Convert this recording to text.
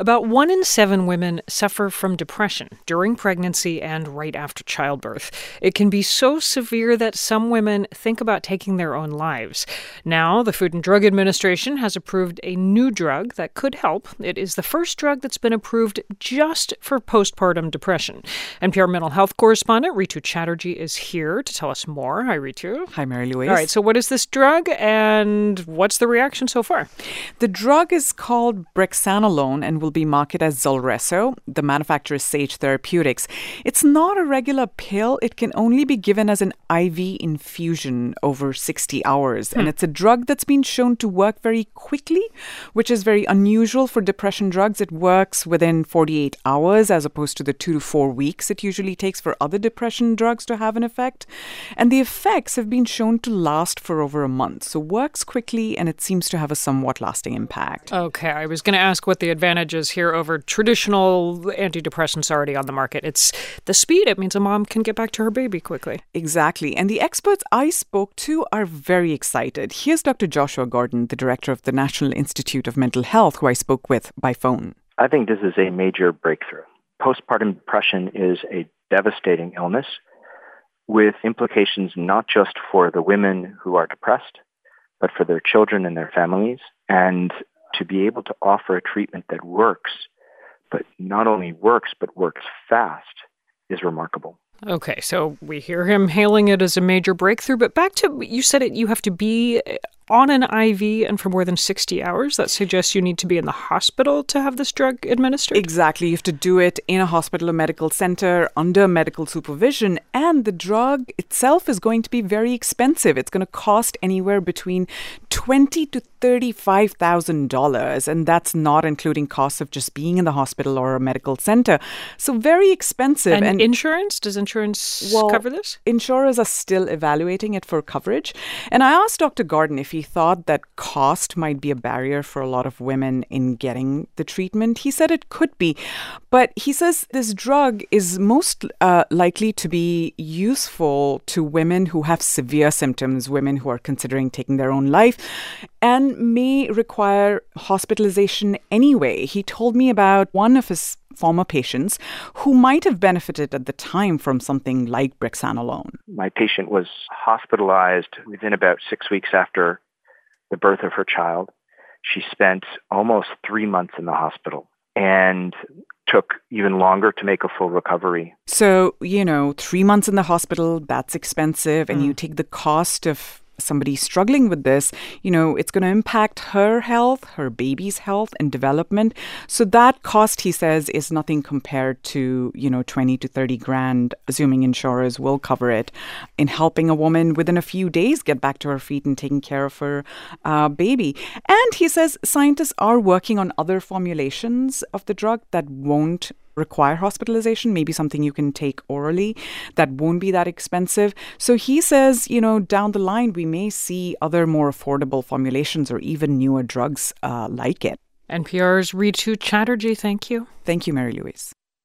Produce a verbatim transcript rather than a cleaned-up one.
About one in seven women suffer from depression during pregnancy and right after childbirth. It can be so severe that some women think about taking their own lives. Now, the Food and Drug Administration has approved a new drug that could help. It is the first drug that's been approved just for postpartum depression. N P R mental health correspondent Ritu Chatterjee is here to tell us more. Hi, Ritu. Hi, Mary Louise. All right, so what is this drug and what's the reaction so far? The drug is called brexanolone and will be marketed as Zulresso. The manufacturer is Sage Therapeutics. It's not a regular pill. It can only be given as an I V infusion over sixty hours. Hmm. And it's a drug that's been shown to work very quickly, which is very unusual for depression drugs. It works within forty-eight hours as opposed to the two to four weeks it usually takes for other depression drugs to have an effect. And the effects have been shown to last for over a month. So works quickly and it seems to have a somewhat lasting impact. Okay, I was going to ask what the advantage is here over traditional antidepressants already on the market. It's the speed. It means a mom can get back to her baby quickly. Exactly. And the experts I spoke to are very excited. Here's Doctor Joshua Gordon, the director of the National Institute of Mental Health, who I spoke with by phone. I think this is a major breakthrough. Postpartum depression is a devastating illness with implications not just for the women who are depressed, but for their children and their families. And to be able to offer a treatment that works, but not only works, but works fast, is remarkable. Okay, so we hear him hailing it as a major breakthrough, but back to, you said it, you have to be on an I V and for more than sixty hours. That suggests you need to be in the hospital to have this drug administered? Exactly. You have to do it in a hospital or medical center under medical supervision. And the drug itself is going to be very expensive. It's going to cost anywhere between twenty thousand to thirty-five thousand dollars. And that's not including costs of just being in the hospital or a medical center. So very expensive. And, and insurance? Does insurance well, cover this? Insurers are still evaluating it for coverage. And I asked Doctor Gordon if he thought that cost might be a barrier for a lot of women in getting the treatment. He said it could be. But he says this drug is most uh, likely to be useful to women who have severe symptoms, women who are considering taking their own life, and may require hospitalization anyway. He told me about one of his former patients who might have benefited at the time from something like brexanolone. My patient was hospitalized within about six weeks after the birth of her child. She spent almost three months in the hospital and took even longer to make a full recovery. So, you know, three months in the hospital, that's expensive. And mm. you take the cost of somebody struggling with this, you know, it's going to impact her health, her baby's health and development. So that cost, he says, is nothing compared to, you know, twenty to thirty grand, assuming insurers will cover it, in helping a woman within a few days get back to her feet and taking care of her uh, baby. And he says scientists are working on other formulations of the drug that won't require hospitalization, maybe something you can take orally that won't be that expensive. So he says, you know, down the line, we may see other more affordable formulations or even newer drugs uh, like it. N P R's Ritu Chatterjee, thank you. Thank you, Mary Louise.